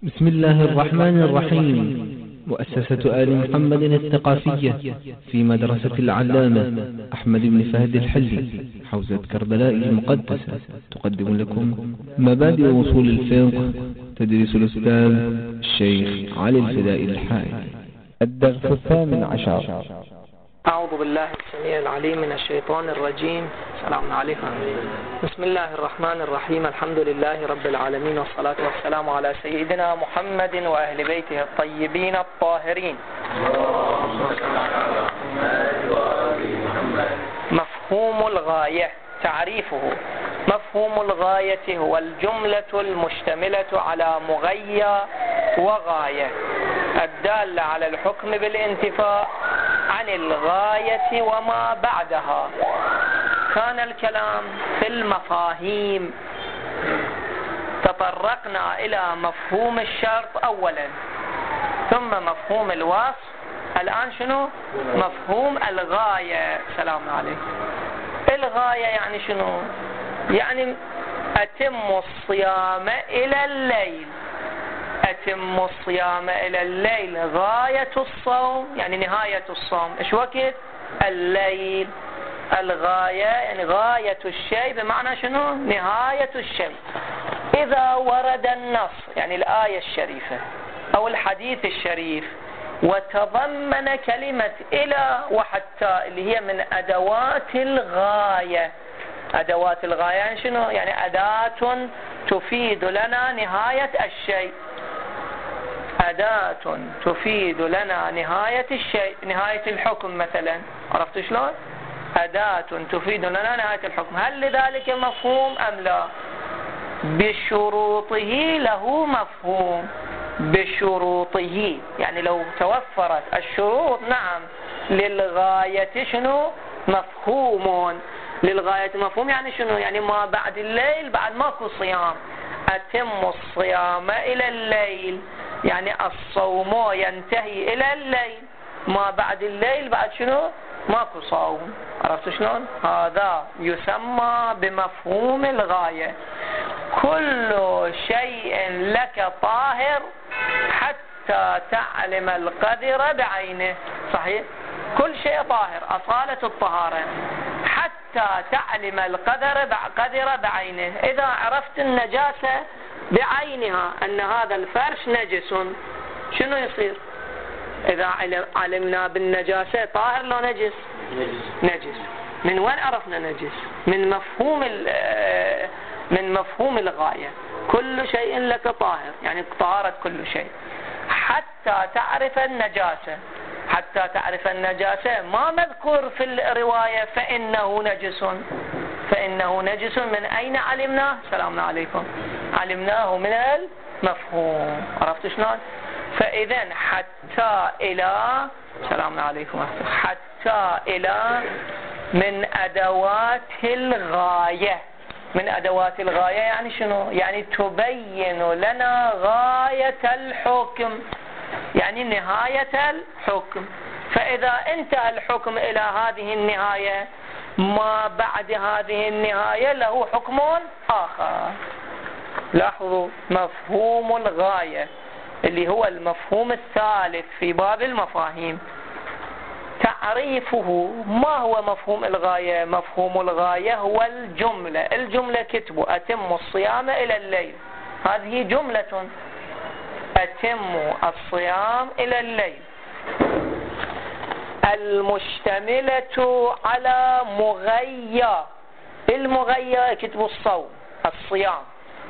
بسم الله الرحمن الرحيم. مؤسسة آل محمد الثقافية في مدرسة العلامة أحمد بن فهد الحلي حوزة كربلاء المقدسة تقدم لكم مبادئ وصول الفقه تدريس الأستاذ الشيخ علي الفدائي الحائي. الدرس 18. أعوذ بالله السميع العليم من الشيطان الرجيم. السلام عليكم. بسم الله الرحمن الرحيم. الحمد لله رب العالمين، والصلاة والسلام على سيدنا محمد وأهل بيته الطيبين الطاهرين. مفهوم الغاية. تعريفه: مفهوم الغاية هو الجملة المشتملة على مغية وغاية الدالة على الحكم بالانتفاء عن الغاية وما بعدها. كان الكلام في المفاهيم. تطرقنا إلى مفهوم الشرط أولا، ثم مفهوم الوصف. الآن شنو؟ مفهوم الغاية. سلام عليكم. الغاية يعني شنو؟ يعني أتم الصيام إلى الليل. أتم الصيام إلى الليل. غاية الصوم يعني نهاية الصوم. إيش وقت؟ الليل. الغاية يعني غاية الشيء، بمعنى شنو؟ نهاية الشيء. إذا ورد النص يعني الآية الشريفة أو الحديث الشريف وتضمن كلمة إلى وحتى اللي هي من أدوات الغاية. أدوات الغاية يعني شنو؟ يعني أداة تفيد لنا نهاية الشيء. أداة تفيد لنا نهاية الشيء، نهاية الحكم مثلا. عرفت شلون؟ أداة تفيد لنا نهاية الحكم. هل لذلك مفهوم أم لا؟ بشروطه له مفهوم. بشروطه يعني لو توفرت الشروط، نعم، للغاية شنو؟ مفهوم. للغاية مفهوم يعني شنو؟ يعني ما بعد الليل بعد ماكو صيام. أتم الصيام إلى الليل يعني الصوم ينتهي إلى الليل. ما بعد الليل بعد شنو؟ ماكو صوم. عرفت شلون؟ هذا يسمى بمفهوم الغاية. كل شيء لك طاهر حتى تعلم القدر بعينه. صحيح؟ كل شيء طاهر، أصالة الطهارة، حتى تعلم القدر بعينه. إذا عرفت النجاسة بعينها أن هذا الفرش نجس، شنو يصير؟ إذا علمنا بالنجاسة طاهر لو نجس؟ نجس. من وين عرفنا نجس؟ من مفهوم الغاية. كل شيء لك طاهر يعني طهارة كل شيء حتى تعرف النجاسة. حتى تعرف النجاسة ما مذكور في الرواية فإنه نجس. فإنه نجس من أين علمناه؟ سلام عليكم. علمناه من المفهوم. عرفت شلون؟ فإذا حتى إلى، سلام عليكم، حتى إلى من أدوات الغاية. من أدوات الغاية يعني شنو؟ يعني تبين لنا غاية الحكم، يعني نهاية الحكم. فإذا انتهى الحكم إلى هذه النهاية، ما بعد هذه النهاية له حكم آخر. لاحظوا، مفهوم الغاية اللي هو المفهوم الثالث في باب المفاهيم. تعريفه: ما هو مفهوم الغاية؟ مفهوم الغاية هو الجملة. الجملة كتبوا أتم الصيام إلى الليل. هذه جملة. أتم الصيام إلى الليل المشتملة على مغية. المغية كتبوا الصوم، الصيام.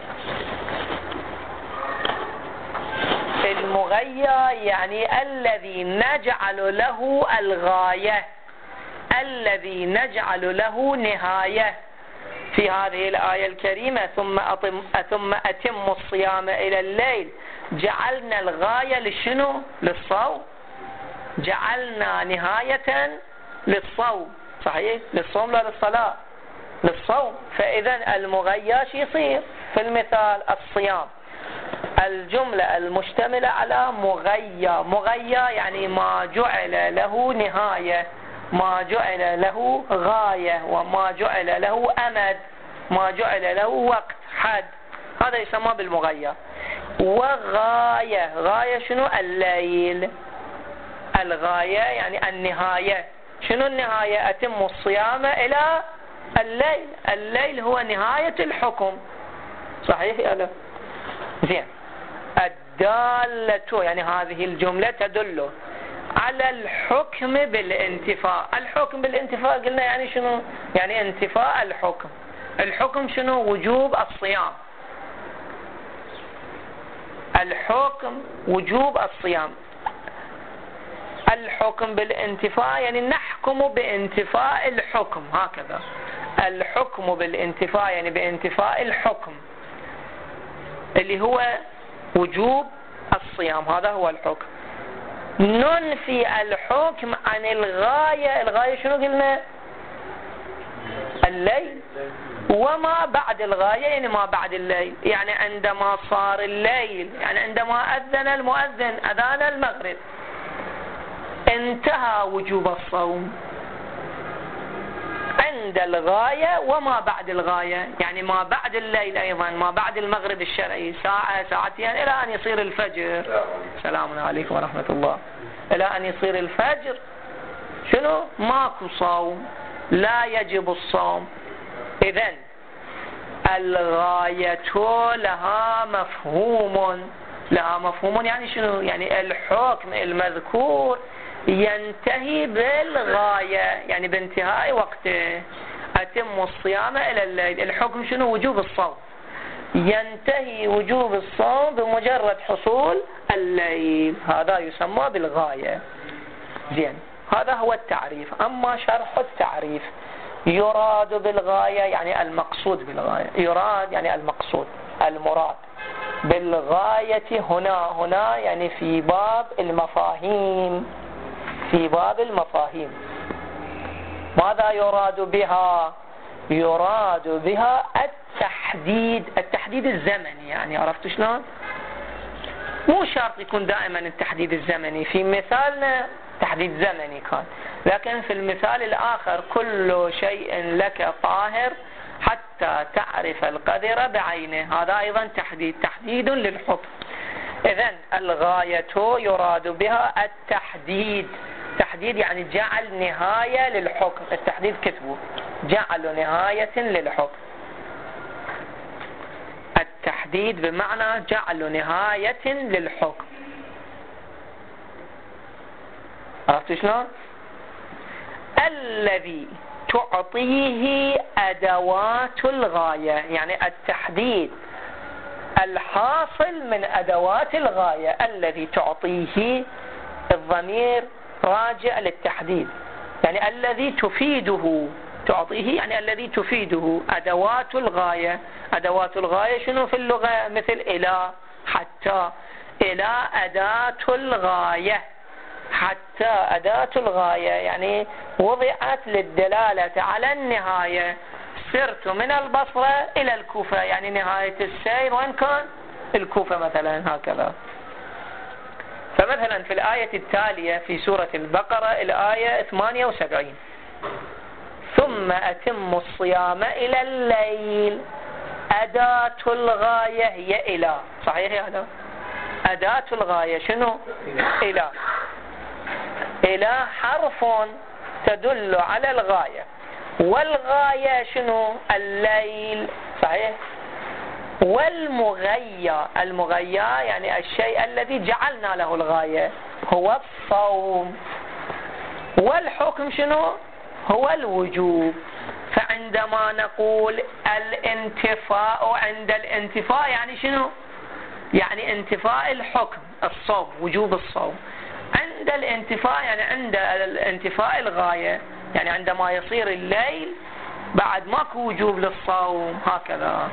المغية يعني الذي نجعل له الغاية، الذي نجعل له نهاية. في هذه الآية الكريمة ثم أتم الصيام إلى الليل، جعلنا الغاية لشنو؟ للصوم. جعلنا نهاية للصوم. صحيح؟ للصوم لا للصلاة، للصوم. فإذا المغية شو يصير في المثال؟ الصيام. الجملة المشتملة على مغية. مغية يعني ما جعل له نهاية، ما جعل له غاية، وما جعل له أمد، ما جعل له وقت حد. هذا يسمى بالمغير. وغاية. غاية شنو؟ الليل. الغاية يعني النهاية. شنو النهاية؟ أتم الصيام إلى الليل. الليل هو نهاية الحكم. صحيح يا لا؟ زين. الدالة يعني هذه الجملة تدل على الحكم بالانتفاء. الحكم بالانتفاء قلنا يعني شنو؟ يعني انتفاء الحكم. الحكم شنو؟ وجوب الصيام. الحكم وجوب الصيام. الحكم بالانتفاء يعني نحكم بانتفاء الحكم، هكذا. الحكم بالانتفاء يعني بانتفاء الحكم اللي هو وجوب الصيام، هذا هو الحكم. ننفي الحكم عن الغاية. الغاية شنو قلنا؟ الليل. وما بعد الغاية يعني ما بعد الليل، يعني عندما صار الليل، يعني عندما أذن المؤذن أذان المغرب انتهى وجوب الصوم. عند الغاية وما بعد الغاية، يعني ما بعد الليل أيضا، ما بعد المغرب الشرعي ساعة ساعتين إلى أن يصير الفجر. سلام عليكم ورحمة الله. إلى أن يصير الفجر شنو؟ ماكو صوم، لا يجب الصوم. إذن الغاية لها مفهوم. لها مفهوم يعني شنو؟ يعني الحكم المذكور ينتهي بالغاية، يعني بانتهاء وقته. أتم الصيام إلى الليل. الحكم شنو؟ وجوب الصوم. ينتهي وجوب الصوم بمجرد حصول الليل، هذا يسمى بالغاية. زين، هذا هو التعريف. أما شرح التعريف: يراد بالغاية يعني المقصود بالغاية. يراد يعني المقصود، المراد. بالغاية هنا يعني في باب المفاهيم. في باب المفاهيم ماذا يراد بها؟ يراد بها التحديد الزمني. يعني عرفت شلون؟ مو شرط يكون دائما التحديد الزمني. في مثالنا تحديد زمني كان، لكن في المثال الآخر كل شيء لك طاهر حتى تعرف القدر بعينه، هذا أيضا تحديد للحكم. إذن الغاية يراد بها التحديد. تحديد يعني جعل نهاية للحكم. التحديد كتبه جعل نهاية للحكم. التحديد بمعنى جعل نهاية للحكم. عرفت شلون؟ الذي تعطيه أدوات الغاية، يعني التحديد الحاصل من أدوات الغاية. الذي تعطيه، الضمير راجع للتحديد، يعني الذي تفيده. تعطيه يعني الذي تفيده أدوات الغاية. أدوات الغاية شنو في اللغة؟ مثل إلى، حتى. إلى أداة الغاية. حتى أداة الغاية يعني وضعت للدلالة على النهاية. سرت من البصرة إلى الكوفة، يعني نهاية السير وين كان؟ الكوفة مثلا، هكذا. فمثلا في الآية التالية في سورة البقرة الآية 78: ثم أتم الصيام إلى الليل. أداة الغاية هي إلى. صحيح يا هذا؟ أداة الغاية شنو؟ إلى. إلى حرف تدل على الغاية، والغاية شنو؟ الليل. صحيح. والمغيى، المغيى يعني الشيء الذي جعلنا له الغاية، هو الصوم. والحكم شنو؟ هو الوجوب. فعندما نقول الانتفاء، عند الانتفاء يعني شنو؟ يعني انتفاء الحكم، الصوم، وجوب الصوم. عند الانتفاء يعني عند الانتفاء الغاية، يعني عندما يصير الليل بعد ماكو وجوب للصوم، هكذا.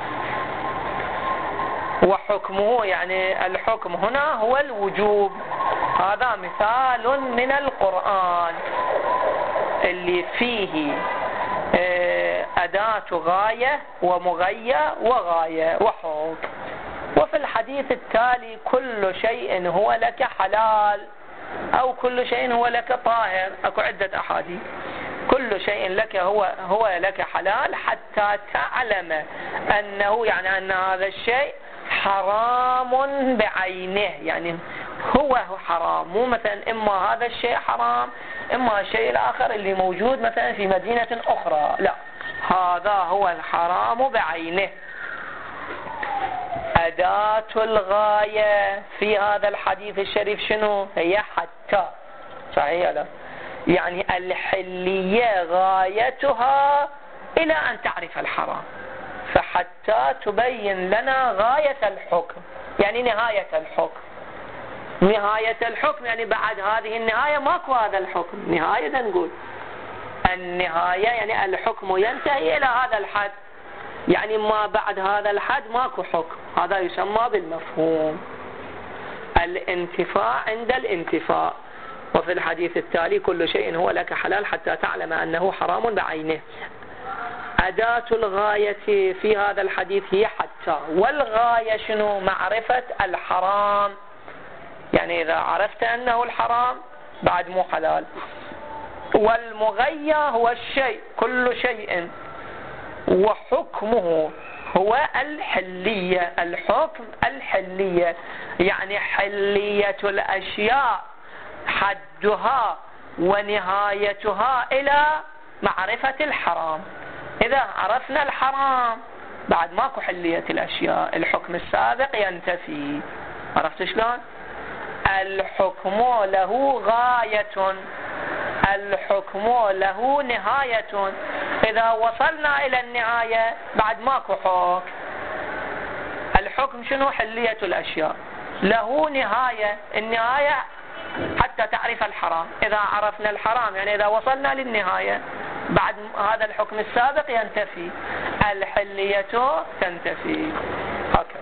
وحكمه يعني الحكم هنا هو الوجوب. هذا مثال من القرآن اللي فيه أداة غاية ومغية وغاية وحكم. وفي الحديث التالي: كل شيء هو لك حلال، أو كل شيء هو لك طاهر. أكو عدة أحاديث. كل شيء لك هو لك حلال حتى تعلم أنه، يعني أن هذا الشيء حرام بعينه، يعني هو حرام، مو مثلا إما هذا الشيء حرام إما الشيء الآخر اللي موجود مثلا في مدينة أخرى، لا، هذا هو الحرام بعينه. أداة الغاية في هذا الحديث الشريف شنو هي؟ حتى، صحيح لا؟ يعني الحلية غايتها إلى أن تعرف الحرام، فحتى تبين لنا غاية الحكم، يعني نهاية الحكم. نهاية الحكم يعني بعد هذه النهاية ماكو هذا الحكم، نهاية نقول النهاية يعني الحكم ينتهي إلى هذا الحد، يعني ما بعد هذا الحد ماكو حكم، هذا يسمى بالمفهوم. الانتفاع عند الانتفاع. وفي الحديث التالي كل شيء هو لك حلال حتى تعلم أنه حرام بعينه. أداة الغاية في هذا الحديث هي حتى، والغاية شنو؟ معرفة الحرام، يعني إذا عرفت أنه الحرام بعد مو حلال. والمغيى هو الشيء، كل شيء، وحكمه هو الحلية، الحكم الحلية، يعني حلية الأشياء حدها ونهايتها إلى معرفة الحرام. إذا عرفنا الحرام بعد ماكو حلية الأشياء، الحكم السابق ينتفي. عرفت شلون؟ الحكم له غاية، الحكم له نهاية، إذا وصلنا إلى النهاية بعد ماكو حكم. الحكم شنو؟ حلية الأشياء، له نهاية، النهاية حتى تعرف الحرام. إذا عرفنا الحرام يعني إذا وصلنا للنهاية بعد هذا الحكم السابق ينتفي، الحلية تنتفي. هكذا.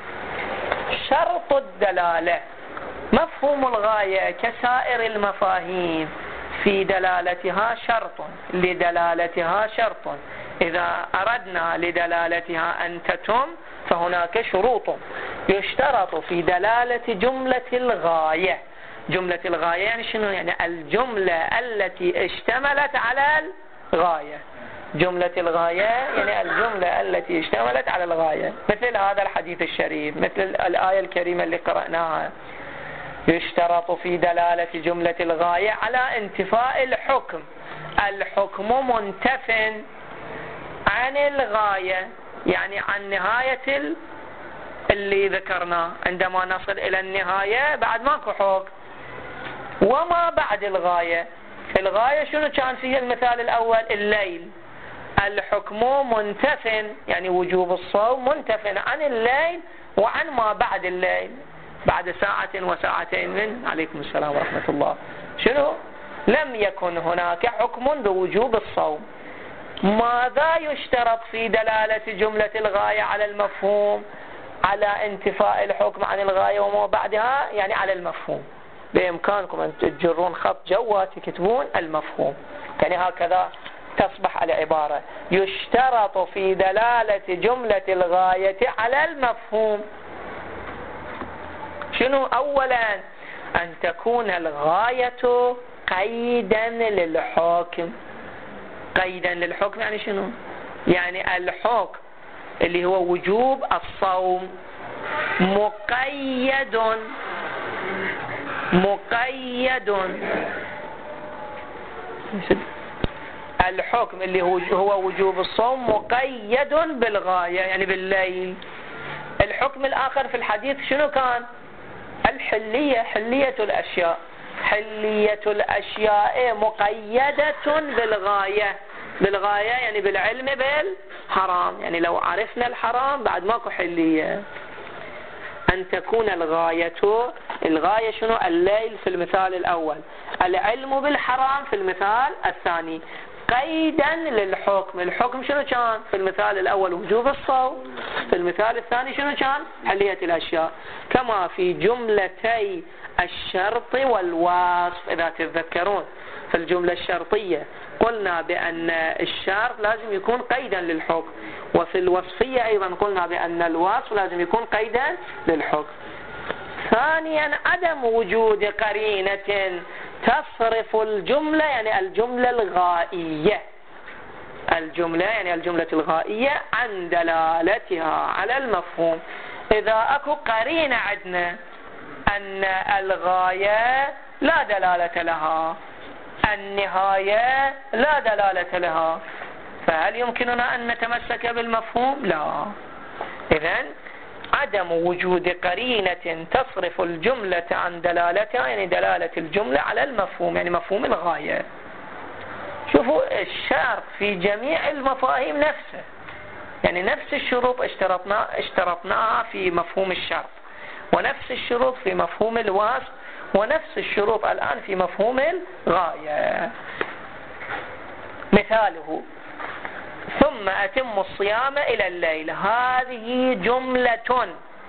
شرط الدلالة. مفهوم الغاية كسائر المفاهيم في دلالتها شرط، لدلالتها شرط، إذا أردنا لدلالتها أن تتم فهناك شروط. يشترط في دلالة جملة الغاية. جملة الغاية يعني شنو؟ يعني الجملة التي اشتملت على الغاية. جملة الغاية يعني الجملة التي اشتملت على الغاية، مثل هذا الحديث الشريف، مثل الآية الكريمة اللي قرأناها. يشترط في دلالة جملة الغاية على انتفاء الحكم. الحكم منتف عن الغاية، يعني عن نهاية اللي ذكرناه. عندما نصل إلى النهاية بعد ماكو حكم. وما بعد الغاية، الغاية شنو كان فيه المثال الأول؟ الليل. الحكم منتف، يعني وجوب الصوم منتف عن الليل وعن ما بعد الليل، بعد ساعة وساعتين من عليكم السلام ورحمة الله. شنو؟ لم يكن هناك حكم بوجوب الصوم. ماذا يشترط في دلالة جملة الغاية على المفهوم؟ على انتفاء الحكم عن الغاية وما بعدها، يعني على المفهوم. بإمكانكم أن تجرون خط جوات تكتبون المفهوم، يعني هكذا تصبح العبارة. يشترط في دلالة جملة الغاية على المفهوم. شنو؟ أولا أن تكون الغاية قيدا للحكم. قيدا للحكم يعني شنو؟ يعني الحكم اللي هو وجوب الصوم مقيد الحكم اللي هو وجوب الصوم مقيد بالغاية، يعني بالليل. الحكم الآخر في الحديث شنو كان؟ الحلية، حلية الأشياء. حلية الأشياء مقيدة بالغاية. بالغاية يعني بالعلم بالحرام، يعني لو عرفنا الحرام بعد ماكو حلية. أن تكون الغاية شنو؟ الليل في المثال الأول، العلم بالحرام في المثال الثاني. قيدا للحكم. الحكم شنو كان؟ في المثال الأول وجوب الصوم، في المثال الثاني شنو كان؟ حلية الأشياء. كما في جملتي الشرط والوصف. إذا تتذكرون في الجملة الشرطية قلنا بأن الشرط لازم يكون قيدا للحكم، وفي الوصفية أيضا قلنا بأن الوصف لازم يكون قيدا للحكم. ثانيا عدم وجود قرينة تصرف الجملة، يعني الجملة الغائية. الجملة يعني الجملة الغائية عن دلالتها على المفهوم. إذا أكو قرينة عندنا أن الغاية لا دلالة لها، النهاية لا دلالة لها، فهل يمكننا أن نتمسك بالمفهوم؟ لا. إذن عدم وجود قرينة تصرف الجملة عن دلالتها، يعني دلالة الجملة على المفهوم، يعني مفهوم الغاية. شوفوا الشرط في جميع المفاهيم نفسه، يعني نفس الشروط اشترطناها في مفهوم الشرط، ونفس الشروط في مفهوم الوصف، ونفس الشروط الآن في مفهوم الغاية. مثاله ثم أتم الصيام إلى الليل، هذه جملة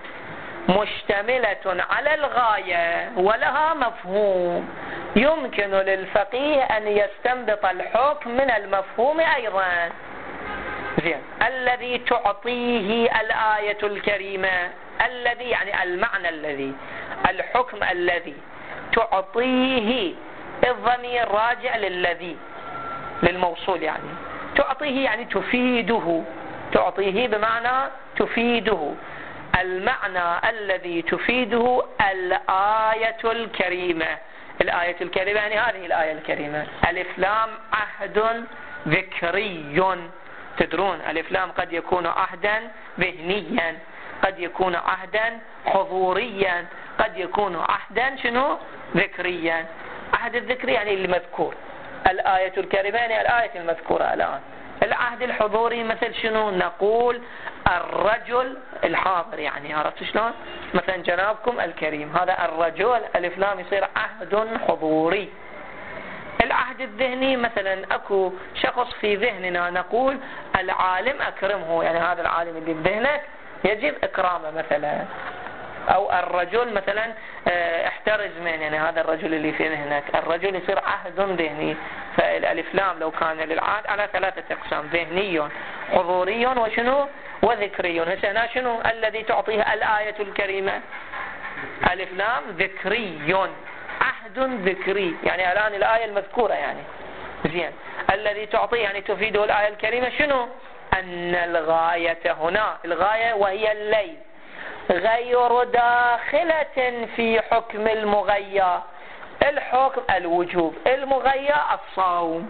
مشتملة على الغاية ولها مفهوم، يمكن للفقيه أن يستنبط الحكم من المفهوم أيضا. زين، الذي تعطيه الآية الكريمة، الذي يعني المعنى الذي، الحكم الذي تعطيه، الضمير راجع للذي للموصول، يعني تعطيه يعني تفيده، تعطيه بمعنى تفيده، المعنى الذي تفيده الآية الكريمة. الآية الكريمة يعني هذه الآية الكريمة، ألف لام عهد ذكري. تدرون ألف لام قد يكون عهدا ذهنيا، قد يكون عهدا حضوريا، قد يكون عهدا شنو ذكريا. عهد الذكري يعني اللي مذكور، الآية الكريمة يعني الآية المذكورة الآن. العهد الحضوري مثل شنو؟ نقول الرجل الحاضر، يعني عرفت شلون؟ مثلا جنابكم الكريم، هذا الرجل ألف لام يصير عهد حضوري. العهد الذهني مثلا أكو شخص في ذهننا نقول العالم أكرمه، يعني هذا العالم اللي بذهنك يجب إكرامه مثلا. أو الرجل مثلا احترز من، يعني هذا الرجل اللي في ذهنك، الرجل يصير عهد ذهني. فالألف لام لو كان للعهد على 3 أقسام، ذهني حضوري وشنو وذكري. هنا شنو الذي تعطيه الآية الكريمة؟ ألف لام ذكري، عهد ذكري، يعني الآن الآية المذكورة يعني. زين، الذي تعطيه يعني تفيده الآية الكريمة شنو؟ أن الغاية هنا، الغاية وهي الليل، غير داخلة في حكم المغيى. الحكم الوجوب، المغيى الصوم.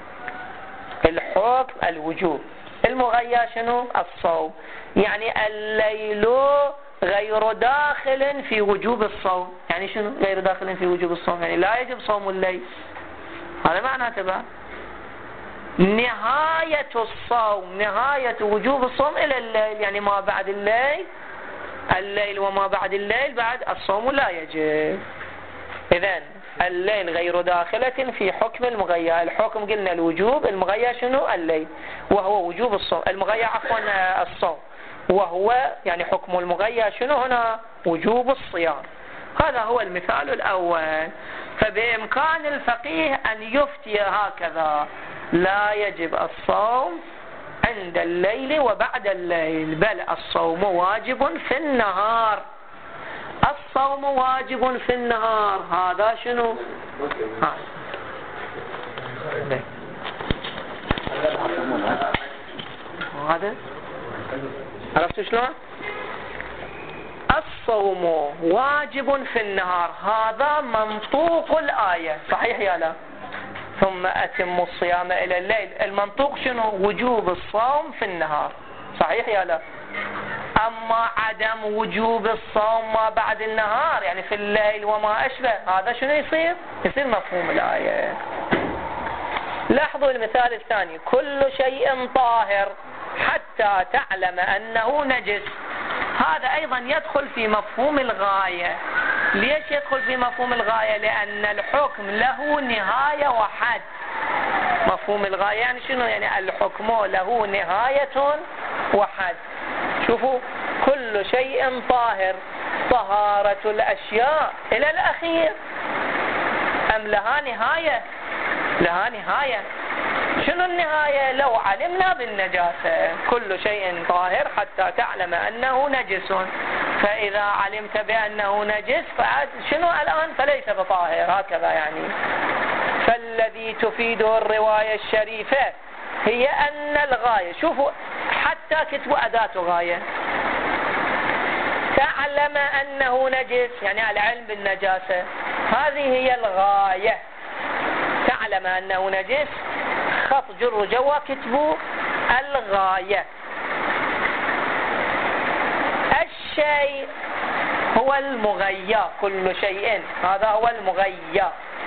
الحكم الوجوب، المغيى شنو؟ الصوم. يعني الليل غير داخل في وجوب الصوم. يعني شنو غير داخل في وجوب الصوم؟ يعني لا يجب صوم الليل، هذا معناته بقى. نهاية الصوم، نهاية وجوب الصوم إلى الليل، يعني ما بعد الليل، الليل وما بعد الليل بعد الصوم لا يجب. إذن الليل غير داخلة في حكم المغيى. الحكم قلنا الوجوب، المغيى شنو؟ الليل، وهو وجوب الصوم، المغيى عفوا الصوم، وهو يعني حكم المغيى شنو هنا؟ وجوب الصيام. هذا هو المثال الأول. فبإمكان الفقيه أن يفتي هكذا: لا يجب الصوم عند الليل وبعد الليل، بل الصوم واجب في النهار. الصوم واجب في النهار، هذا شنو؟ هذا عرفت شلون؟ الصوم واجب في النهار، هذا منطوق الآية، صحيح يا لا؟ ثم أتم الصيام إلى الليل، المنطوق شنو؟ وجوب الصوم في النهار، صحيح يا لا؟ أما عدم وجوب الصوم ما بعد النهار، يعني في الليل وما أشبه، هذا شنو يصير؟ يصير مفهوم الآية. لاحظوا المثال الثاني: كل شيء طاهر حتى تعلم أنه نجس. هذا أيضا يدخل في مفهوم الغاية. ليش يدخل في مفهوم الغاية؟ لأن الحكم له نهاية وحد. مفهوم الغاية يعني شنو؟ يعني الحكم له نهاية وحد. شوفوا، كل شيء طاهر، طهارة الأشياء إلى الأخير، أم لها نهاية؟ لها نهاية. شنو النهاية؟ لو علمنا بالنجاسة، كل شيء طاهر حتى تعلم أنه نجس، فإذا علمت بأنه نجس شنو الآن؟ فليس بطاهر، هكذا يعني. فالذي تفيده الرواية الشريفة هي أن الغاية، شوفوا حتى كتبوا أداة غاية، تعلم أنه نجس، يعني العلم بالنجاسة، هذه هي الغاية. تعلم أنه نجس، خط جر جوا كتبوا الغاية. الشيء هو المغيى، كل شيء هذا هو المغيى.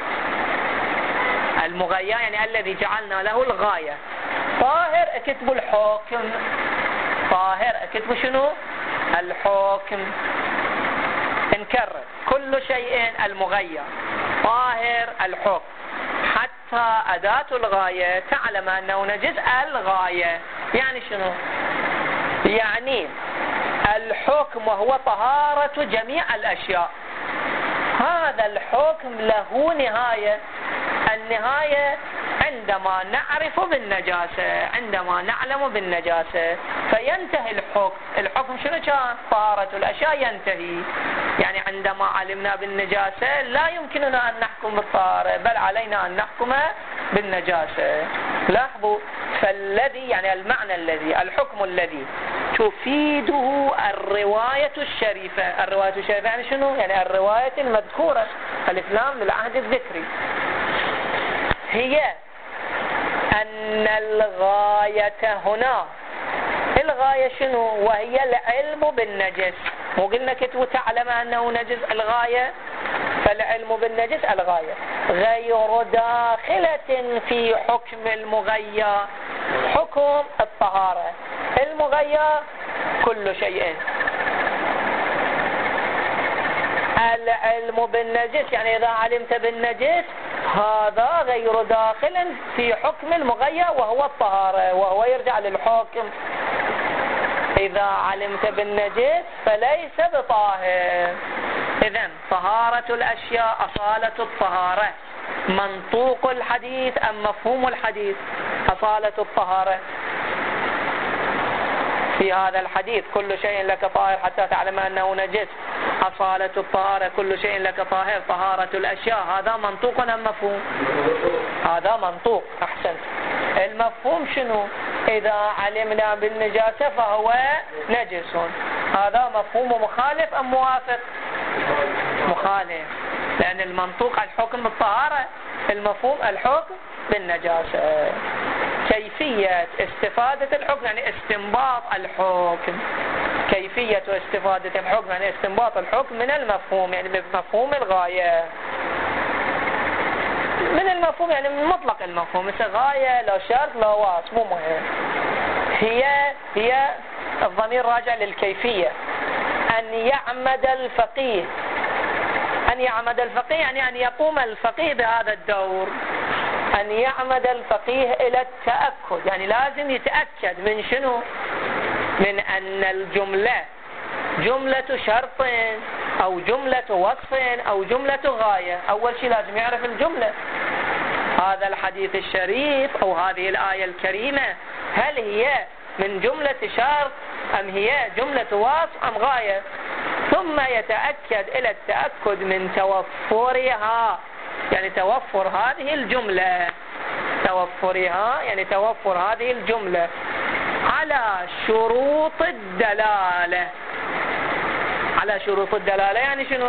المغيى يعني الذي جعلنا له الغاية. طاهر اكتبوا الحكم، طاهر اكتبوا شنو؟ الحكم. نكرر، كل شيء المغيى، طاهر الحكم. حتى أداة الغاية تعلم أنه نجس، الغاية يعني شنو؟ يعني الحكم وهو طهارة جميع الأشياء. هذا الحكم له نهاية، النهاية عندما نعرف بالنجاسة، عندما نعلم بالنجاسة فينتهي الحكم. الحكم شنو كان؟ طهارة الأشياء ينتهي. يعني عندما علمنا بالنجاسة لا يمكننا أن نحكم بالطهارة، بل علينا أن نحكم بالنجاسة. لاحظوا، فالذي يعني المعنى الذي، الحكم الذي تفيده الرواية الشريفة. الرواية الشريفة يعني شنو؟ يعني الرواية المذكورة، الإسلام للعهد الذكري، هي أن الغاية هنا، الغاية شنو؟ وهي العلم بالنجس. وقلنا كتبوا تعلم أنه نجس الغاية، فالعلم بالنجس الغاية، غير داخلة في حكم المغيى، حكم الطهارة. المغيى كل شيء. العلم بالنجس يعني إذا علمت بالنجس هذا غير داخل في حكم المغيى وهو الطهارة، وهو يرجع للحكم. إذا علمت بالنجس فليس بطاهر. إذن طهارة الأشياء أصالة الطهارة. منطوق الحديث أم مفهوم الحديث؟ أصالة الطهارة. في هذا الحديث كل شيء لك طاهر حتى تعلم أنه نجس، أصالة الطهارة كل شيء لك طاهر، طهارة الأشياء، هذا منطوق أم مفهوم؟ هذا منطوق. أحسنت. المفهوم شنو؟ إذا علمنا بالنجاسة فهو نجس، هذا مفهوم مخالف أم موافق؟ مخالف، لأن المنطوق الحكم بالطهارة، المفهوم الحكم بالنجاسة. كيفية استفادة الحكم يعني استنباط الحكم، كيفية استفادة الحكم يعني استنباط الحكم من المفهوم، يعني بمفهوم الغاية. من المفهوم يعني من مطلق المفهوم، مثل غاية لا شرط لا واس، مو مهم. هي الضمير راجع للكيفية. أن يعمد الفقيه، أن يعمد الفقيه يعني أن يقوم الفقيه بهذا الدور. أن يعمد الفقيه إلى التأكد، يعني لازم يتأكد من شنو؟ من أن الجملة جملة شرط أو جملة وصف أو جملة غاية. أول شيء لازم يعرف الجملة. هذا الحديث الشريف أو هذه الآية الكريمة هل هي من جملة شرط أم هي جملة وصف أم غاية؟ ثم يتأكد إلى التأكد من توفرها، يعني توفر هذه الجملة، توفرها يعني توفر هذه الجملة على شروط الدلالة. على شروط الدلالة يعني شنو؟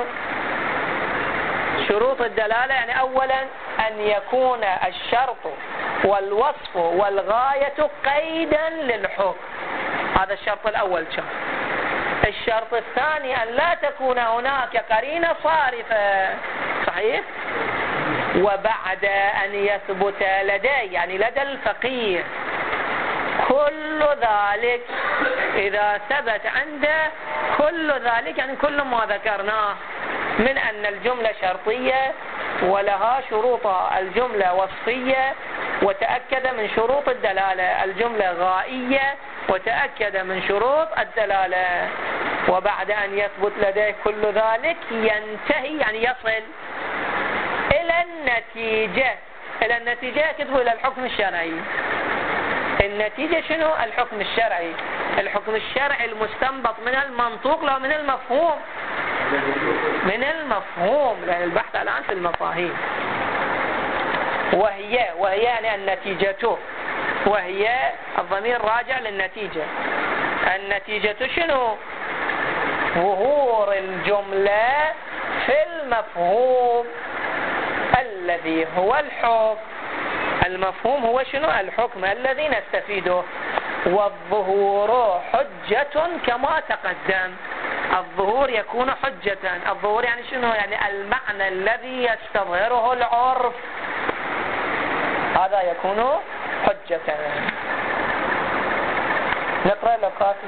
شروط الدلالة يعني أولا أن يكون الشرط والوصف والغاية قيدا للحكم، هذا الشرط الأول. الشرط الثاني أن لا تكون هناك قرينة صارفة، صحيح؟ وبعد أن يثبت لدي يعني لدى الفقيه كل ذلك، إذا ثبت عنده كل ذلك يعني كل ما ذكرناه من أن الجملة شرطية ولها شروطها، الجملة وصفية وتأكد من شروط الدلالة، الجملة غائية وتأكد من شروط الدلالة، وبعد أن يثبت لديه كل ذلك ينتهي يعني يصل إلى النتيجة. إلى النتيجة يكتبه إلى الحكم الشرعي. النتيجة شنو؟ الحكم الشرعي. الحكم الشرعي المستنبط من المنطوق لا من المفهوم؟ من المفهوم، لأن البحث الآن في المفاهيم. وهي يعني النتيجة، وهي الضمير راجع للنتيجة. النتيجة شنو؟ ظهور الجملة في المفهوم الذي هو الحكم. المفهوم هو شنو؟ الحكم الذي نستفيده. والظهور حجة كما تقدم. الظهور يكون حجة. الظهور يعني شنو؟ يعني المعنى الذي يستظهره العرف هذا يكون حجة. نقرأ لو كافي.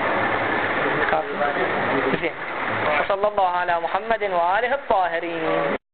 زين. صلى الله على محمد وآله الطاهرين.